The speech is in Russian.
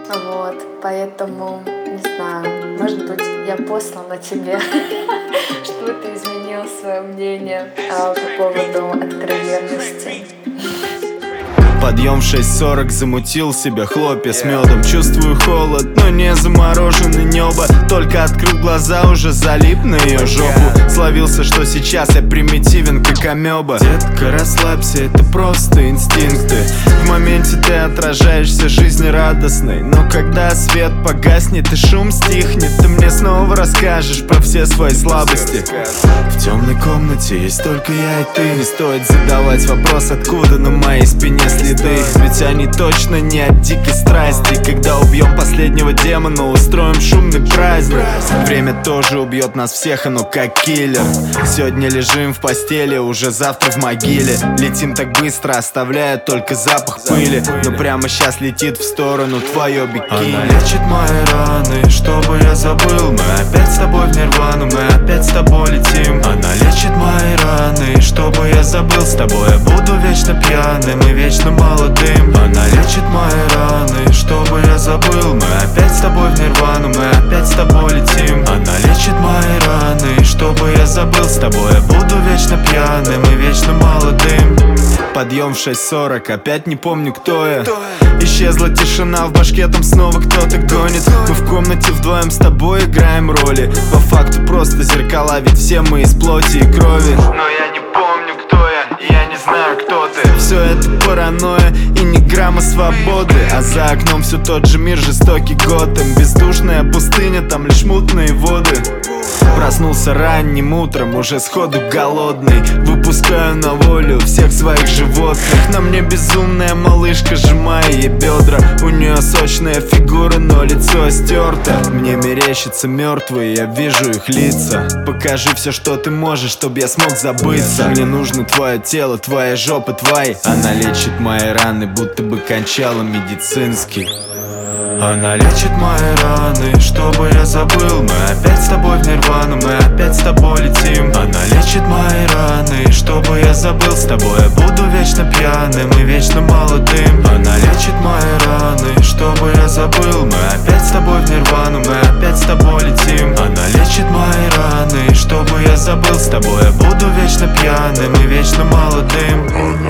Вот, поэтому, не знаю, может быть, я послала тебе, чтобы ты изменил свое мнение по поводу откровенности. Подъем в 6:40, замутил себе хлопья с медом. Чувствую холод, но не замороженный небо. Только открыл глаза, уже залип на ее жопу. Словился, что сейчас я примитивен, как амеба. Детка, расслабься, это просто инстинкты. В моменте ты отражаешься жизнерадостной. Но когда свет погаснет и шум стихнет, ты мне снова расскажешь про все свои слабости. В темной комнате есть только я и ты. Не стоит задавать вопрос, откуда на моей спине следы. Ведь они точно не от дикой страсти. Когда убьем последнего демона, устроим шумный праздник. Время тоже убьет нас всех, оно как киллер. Сегодня лежим в постели, уже завтра в могиле. Летим так быстро, оставляя только запах пыли. Но прямо сейчас летит в сторону твое бикини. Она лечит мои раны, чтобы я забыл. Мы опять с тобой в нирвану, мы опять с тобой летим. Она лечит мои раны, чтобы я забыл. С тобой я буду вечно пьяным и вечно молодым. Она лечит мои раны, чтобы я забыл. Мы опять с тобой в нирвану, мы опять с тобой летим. Она лечит мои раны, чтобы я забыл. С тобой я буду вечно пьяным и вечно молодым. Подъем в 6:40, опять не помню, кто я. Исчезла тишина в башке, там снова кто-то гонит. Мы в комнате вдвоем с тобой играем роли. По факту просто зеркала, ведь все мы из плоти и крови. Но я не помню, кто я не знаю, кто ты. Все это паранойя и ни грамма свободы. А за окном все тот же мир, жестокий Готэм. Бездушная пустыня, там лишь мутные воды. Проснулся ранним утром, уже сходу голодный. Выпускаю на волю всех своих животных. На мне безумная малышка, сжимая ей бедра. У нее сочная фигура, но лицо стерто. Мне мерещатся мертвые, я вижу их лица. Покажи все, что ты можешь, чтобы я смог забыться. Мне нужно твое тело, твоя жопа, твои. Она лечит мои раны, будто бы кончала медицинский. Она лечит мои раны, чтобы я забыл. Мы опять с тобой в нирвану, мы опять с тобой летим. Она лечит мои раны, чтобы я забыл. С тобой я буду вечно пьяным и вечно молодым. Она лечит мои раны, чтобы я забыл. Мы опять с тобой в нирвану, мы опять с тобой летим. Она лечит мои раны, чтобы я забыл. С тобой я буду вечно пьяным и вечно молодым.